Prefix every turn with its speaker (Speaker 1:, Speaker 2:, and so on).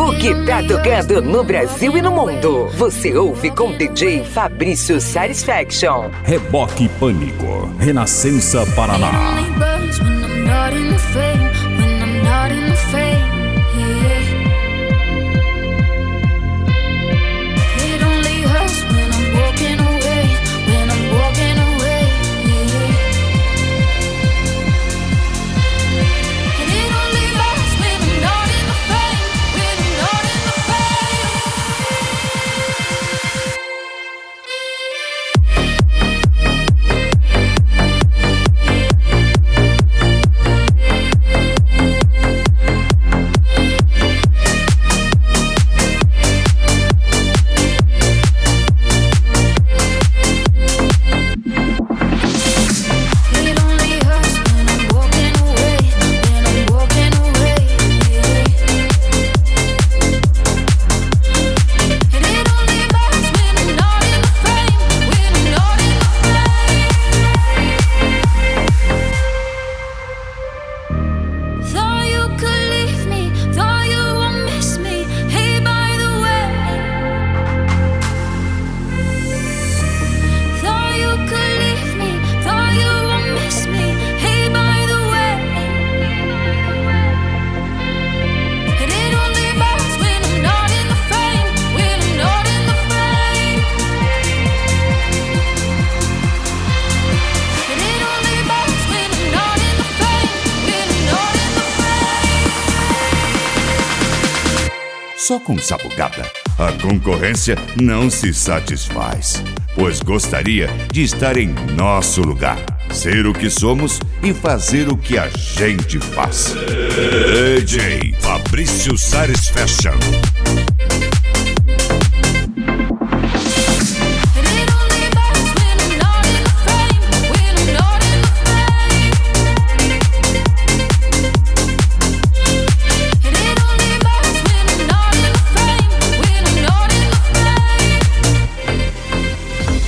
Speaker 1: O que tá tocando no Brasil e no mundo, você ouve com DJ Fabrício Satisfaction.
Speaker 2: Reboque e Pânico, Renascença Paraná.
Speaker 3: Só com Sabucada, a concorrência não se satisfaz, pois gostaria de estar em nosso lugar, ser o que somos e fazer o que a gente faz. DJ Fabrício Satisfaction.